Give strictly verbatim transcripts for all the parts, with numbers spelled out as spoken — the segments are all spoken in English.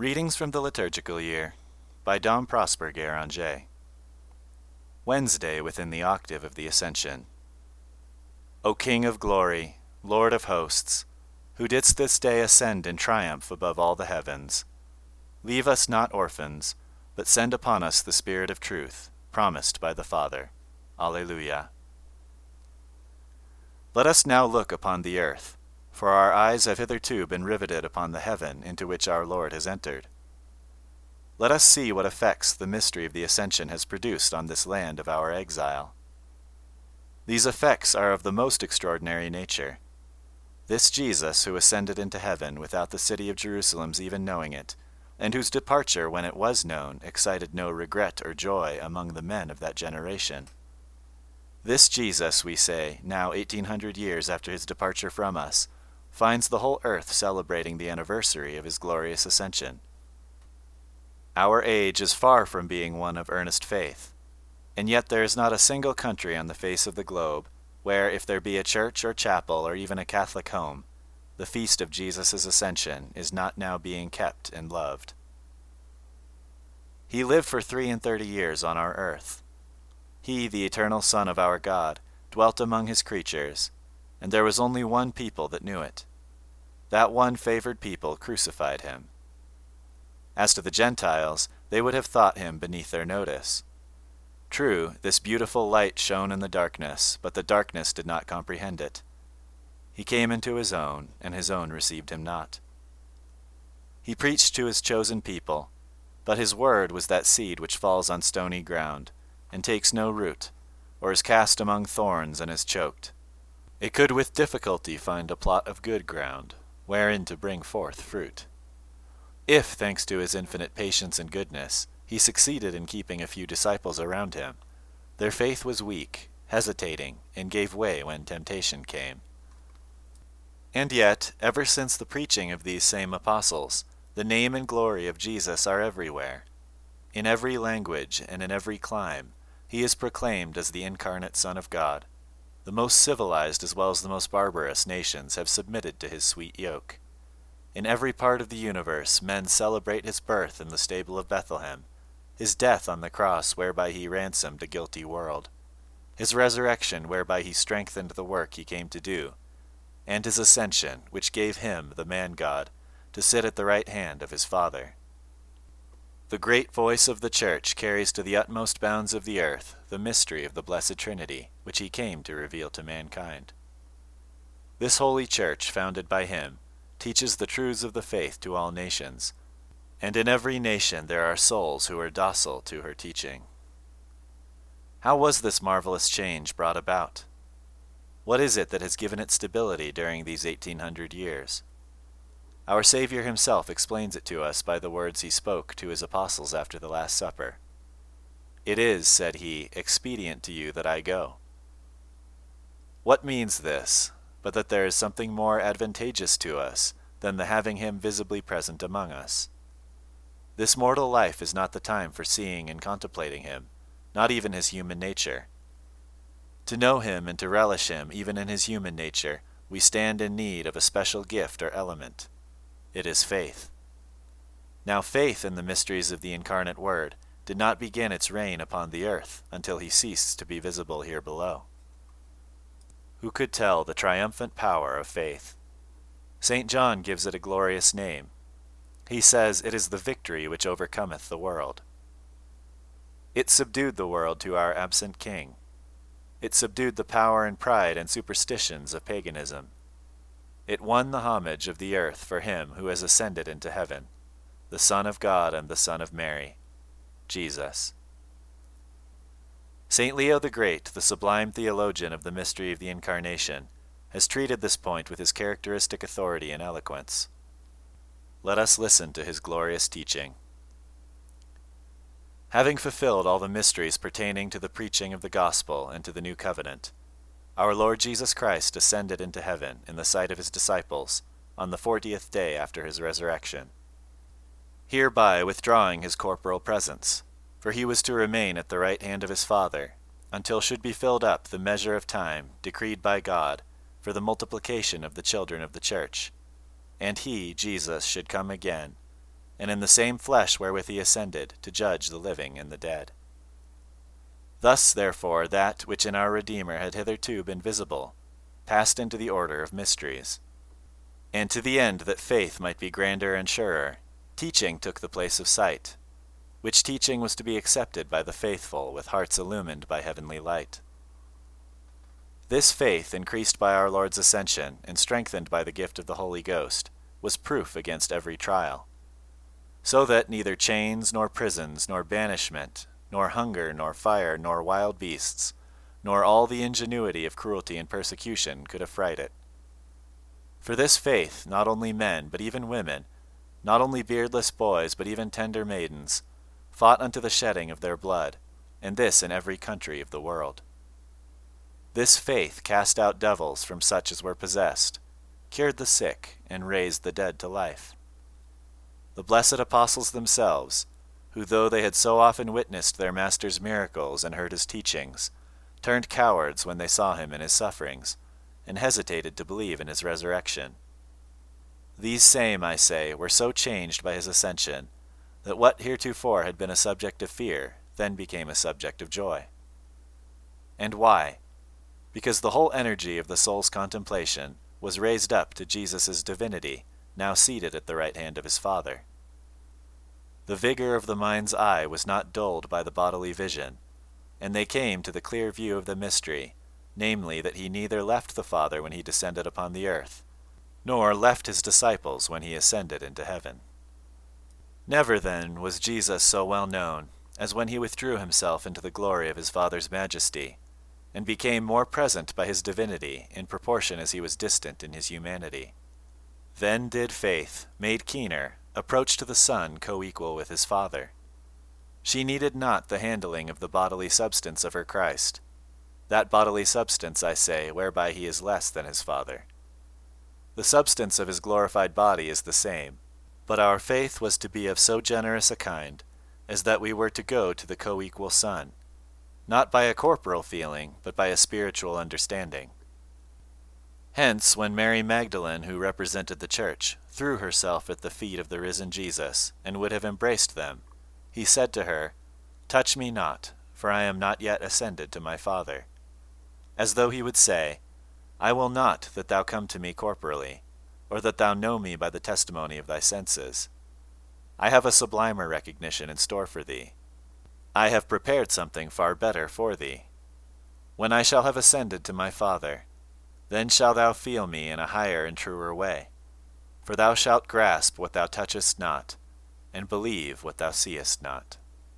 Readings from the Liturgical Year by Dom Prosper Guéranger. Wednesday within the octave of the Ascension. O King of glory, Lord of hosts, who didst this day ascend in triumph above all the heavens, leave us not orphans, but send upon us the Spirit of truth, promised by the Father. Alleluia. Let us now look upon the earth, for our eyes have hitherto been riveted upon the heaven into which our Lord has entered. Let us see what effects the mystery of the Ascension has produced on this land of our exile. These effects are of the most extraordinary nature. This Jesus who ascended into heaven without the city of Jerusalem's even knowing it, and whose departure, when it was known, excited no regret or joy among the men of that generation. This Jesus, we say, now eighteen hundred years after his departure from us, finds the whole earth celebrating the anniversary of his glorious ascension. Our age is far from being one of earnest faith, and yet there is not a single country on the face of the globe where, if there be a church or chapel or even a Catholic home, the feast of Jesus' ascension is not now being kept and loved. He lived for three and thirty years on our earth. He, the eternal Son of our God, dwelt among his creatures, and there was only one people that knew it. That one favored people crucified him. As to the Gentiles, they would have thought him beneath their notice. True, this beautiful light shone in the darkness, but the darkness did not comprehend it. He came into his own, and his own received him not. He preached to his chosen people, but his word was that seed which falls on stony ground, and takes no root, or is cast among thorns and is choked. It could with difficulty find a plot of good ground, wherein to bring forth fruit. If, thanks to his infinite patience and goodness, he succeeded in keeping a few disciples around him, their faith was weak, hesitating, and gave way when temptation came. And yet, ever since the preaching of these same apostles, the name and glory of Jesus are everywhere. In every language and in every clime, he is proclaimed as the incarnate Son of God. The most civilized as well as the most barbarous nations have submitted to his sweet yoke. In every part of the universe men celebrate his birth in the stable of Bethlehem, his death on the cross whereby he ransomed a guilty world, his resurrection whereby he strengthened the work he came to do, and his ascension which gave him, the man-God, to sit at the right hand of his Father. The great voice of the Church carries to the utmost bounds of the earth the mystery of the Blessed Trinity, which he came to reveal to mankind. This holy Church, founded by him, teaches the truths of the faith to all nations, and in every nation there are souls who are docile to her teaching. How was this marvelous change brought about? What is it that has given it stability during these eighteen hundred years? Our Savior himself explains it to us by the words he spoke to his apostles after the Last Supper. It is, said he, expedient to you that I go. What means this, but that there is something more advantageous to us than the having him visibly present among us? This mortal life is not the time for seeing and contemplating him, not even his human nature. To know him and to relish him even in his human nature, we stand in need of a special gift or element. It is faith. Now faith in the mysteries of the incarnate Word did not begin its reign upon the earth until he ceased to be visible here below. Who could tell the triumphant power of faith? Saint John gives it a glorious name. He says it is the victory which overcometh the world. It subdued the world to our absent King. It subdued the power and pride and superstitions of paganism. It won the homage of the earth for him who has ascended into heaven, the Son of God and the Son of Mary, Jesus. Saint Leo the Great, the sublime theologian of the mystery of the Incarnation, has treated this point with his characteristic authority and eloquence. Let us listen to his glorious teaching. Having fulfilled all the mysteries pertaining to the preaching of the gospel and to the new covenant, our Lord Jesus Christ ascended into heaven in the sight of his disciples on the fortieth day after his resurrection, hereby withdrawing his corporal presence, for he was to remain at the right hand of his Father, until should be filled up the measure of time decreed by God for the multiplication of the children of the Church, and he, Jesus, should come again, and in the same flesh wherewith he ascended, to judge the living and the dead. Thus, therefore, that which in our Redeemer had hitherto been visible, passed into the order of mysteries. And to the end that faith might be grander and surer, teaching took the place of sight, which teaching was to be accepted by the faithful with hearts illumined by heavenly light. This faith, increased by our Lord's ascension and strengthened by the gift of the Holy Ghost, was proof against every trial, so that neither chains, nor prisons, nor banishment, nor hunger, nor fire, nor wild beasts, nor all the ingenuity of cruelty and persecution could affright it. For this faith, not only men, but even women, not only beardless boys, but even tender maidens, fought unto the shedding of their blood, and this in every country of the world. This faith cast out devils from such as were possessed, cured the sick, and raised the dead to life. The blessed apostles themselves, who though they had so often witnessed their Master's miracles and heard his teachings, turned cowards when they saw him in his sufferings, and hesitated to believe in his resurrection. These same, I say, were so changed by his ascension, that what heretofore had been a subject of fear then became a subject of joy. And why? Because the whole energy of the soul's contemplation was raised up to Jesus' divinity, now seated at the right hand of his Father. The vigor of the mind's eye was not dulled by the bodily vision, and they came to the clear view of the mystery, namely that he neither left the Father when he descended upon the earth, nor left his disciples when he ascended into heaven. Never, then, was Jesus so well known as when he withdrew himself into the glory of his Father's majesty, and became more present by his divinity in proportion as he was distant in his humanity. Then did faith, made keener, approach to the Son co-equal with his Father. She needed not the handling of the bodily substance of her Christ, that bodily substance, I say, whereby he is less than his Father. The substance of his glorified body is the same, but our faith was to be of so generous a kind as that we were to go to the co-equal Son, not by a corporal feeling, but by a spiritual understanding. Hence, when Mary Magdalene, who represented the Church, threw herself at the feet of the risen Jesus, and would have embraced them, he said to her, "Touch me not, for I am not yet ascended to my Father," as though he would say, "I will not that thou come to me corporally, or that thou know me by the testimony of thy senses. I have a sublimer recognition in store for thee. I have prepared something far better for thee. When I shall have ascended to my Father, then shalt thou feel me in a higher and truer way, for thou shalt grasp what thou touchest not, and believe what thou seest not."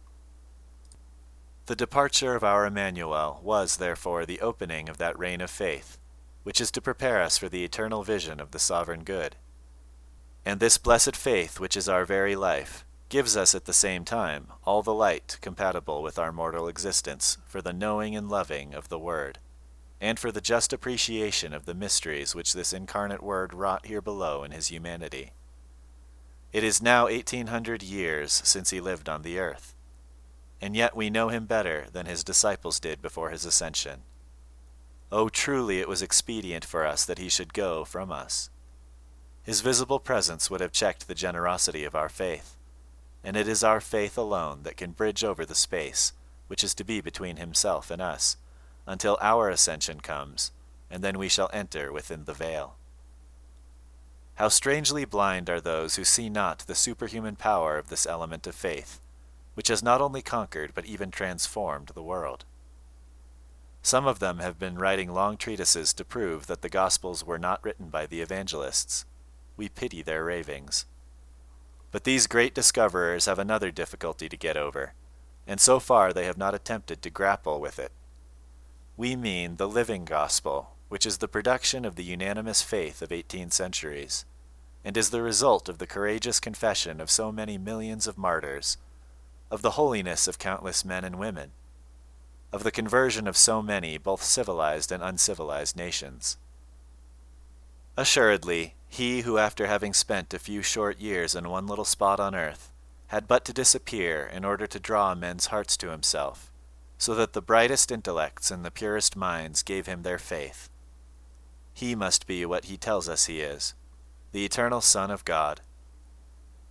The departure of our Emmanuel was, therefore, the opening of that reign of faith, which is to prepare us for the eternal vision of the sovereign good. And this blessed faith, which is our very life, gives us at the same time all the light compatible with our mortal existence for the knowing and loving of the Word, and for the just appreciation of the mysteries which this incarnate Word wrought here below in his humanity. It is now eighteen hundred years since he lived on the earth, and yet we know him better than his disciples did before his ascension. Oh, truly it was expedient for us that he should go from us. His visible presence would have checked the generosity of our faith, and it is our faith alone that can bridge over the space which is to be between himself and us, until our ascension comes, and then we shall enter within the veil. How strangely blind are those who see not the superhuman power of this element of faith, which has not only conquered but even transformed the world. Some of them have been writing long treatises to prove that the Gospels were not written by the evangelists. We pity their ravings. But these great discoverers have another difficulty to get over, and so far they have not attempted to grapple with it. We mean the living Gospel, which is the production of the unanimous faith of eighteen centuries, and is the result of the courageous confession of so many millions of martyrs, of the holiness of countless men and women, of the conversion of so many both civilized and uncivilized nations. Assuredly, he who, after having spent a few short years in one little spot on earth, had but to disappear in order to draw men's hearts to himself, so that the brightest intellects and the purest minds gave him their faith. He must be what he tells us he is, the eternal Son of God.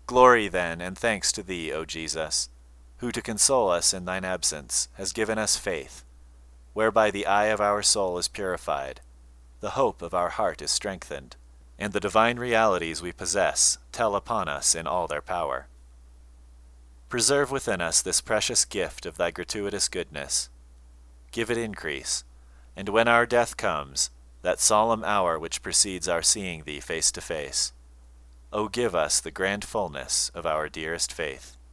Glory then and thanks to thee, O Jesus, who to console us in thine absence has given us faith, whereby the eye of our soul is purified, the hope of our heart is strengthened, and the divine realities we possess tell upon us in all their power. Preserve within us this precious gift of thy gratuitous goodness. Give it increase, and when our death comes, that solemn hour which precedes our seeing thee face to face, O give us the grand fullness of our dearest faith.